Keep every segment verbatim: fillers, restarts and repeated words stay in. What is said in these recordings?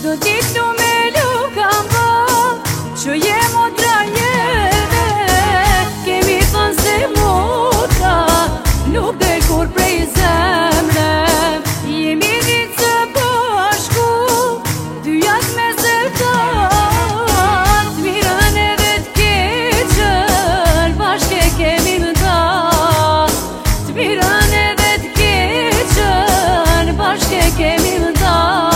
Çdo ditë lu me lu kam bë që je motra jeme. Kemi thënë se motra nuk del kur prej zemre. Jemi ditë së bashku, dyjat me zërtat, mirën edhe t'keqën bashke kemi nda. T'mirën edhe t'keqën bashke kemi nda.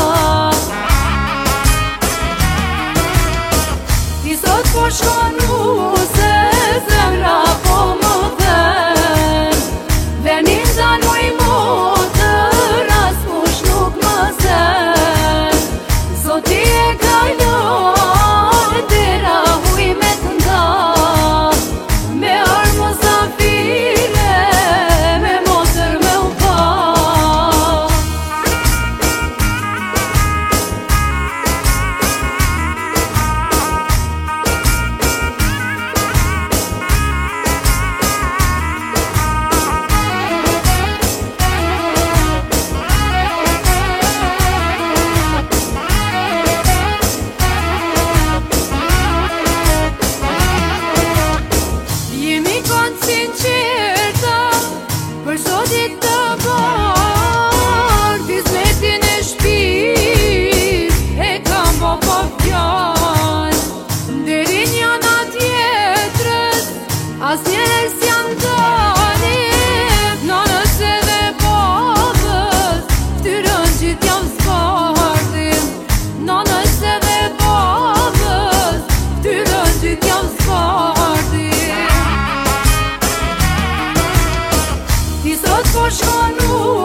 Ti sot po shkonu se zemra po më dhen, venin zanoj motër as kush nuk më zen. Zoti e kalon dera huj me të nda, me armë zafire, me motër me u pa. Jemi kanë sinqerta për zotit të barë, bizmetin e shpis e kam bo po fjallë. Deri njëna tjetrës as njerës janë dalim, nanës edhe babës ftyrën gjith jam zbardim. Nanës edhe babës ftyrën gjith jam zbardim. Ti sot po shkonu